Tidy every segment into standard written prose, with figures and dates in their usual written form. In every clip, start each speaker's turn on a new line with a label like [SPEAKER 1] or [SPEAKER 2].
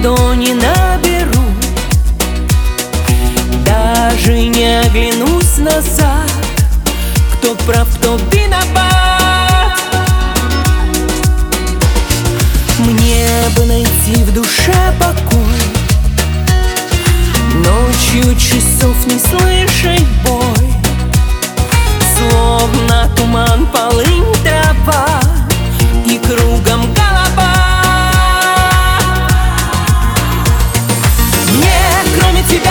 [SPEAKER 1] ладони наберу, даже не оглянусь назад. Кто прав, кто виноват? Мне бы найти в душе покой, ночью часов не слышать бой. Словно туман, полынь, трава и кругом голова. Мне, кроме тебя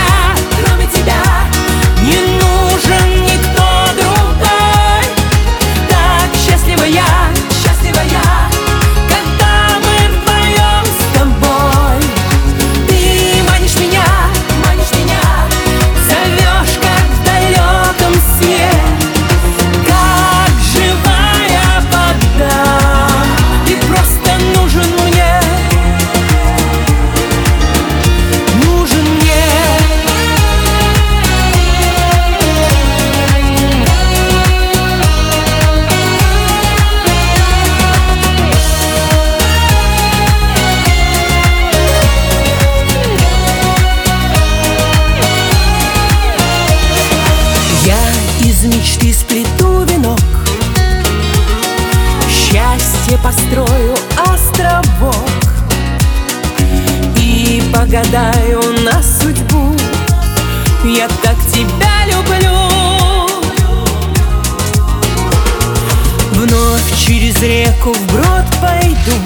[SPEAKER 1] не нужен никто другой. Так счастлива я, когда мы вдвоем с тобой. Ты манишь меня, зовешь, как в далеком сне, как живая вода. Ты просто нужен мне, нужен мне. Я из мечты сплету венок, счастье построю островок и погадаю на судьбу. Я так тебя люблю. Вновь через реку вброд пойду,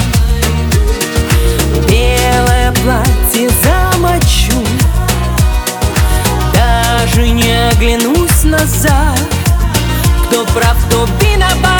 [SPEAKER 1] белое платье замочу, даже не оглянусь назад. Кто прав, кто виноват?